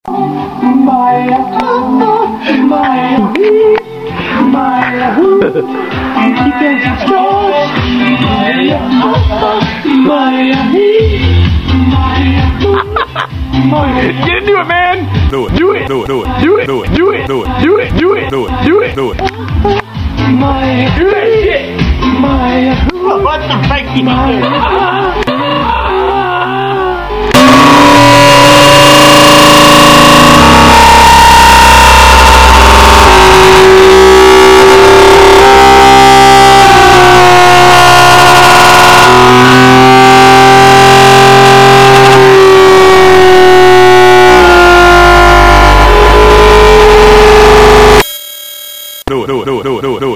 Get into it, man! Do it, do it, do it, do it, do it, do it, do it, do it, do it, do it, do it, do it, do it. Do that shit! What the fuck you doing? Do it, do it, do it, do it, do it.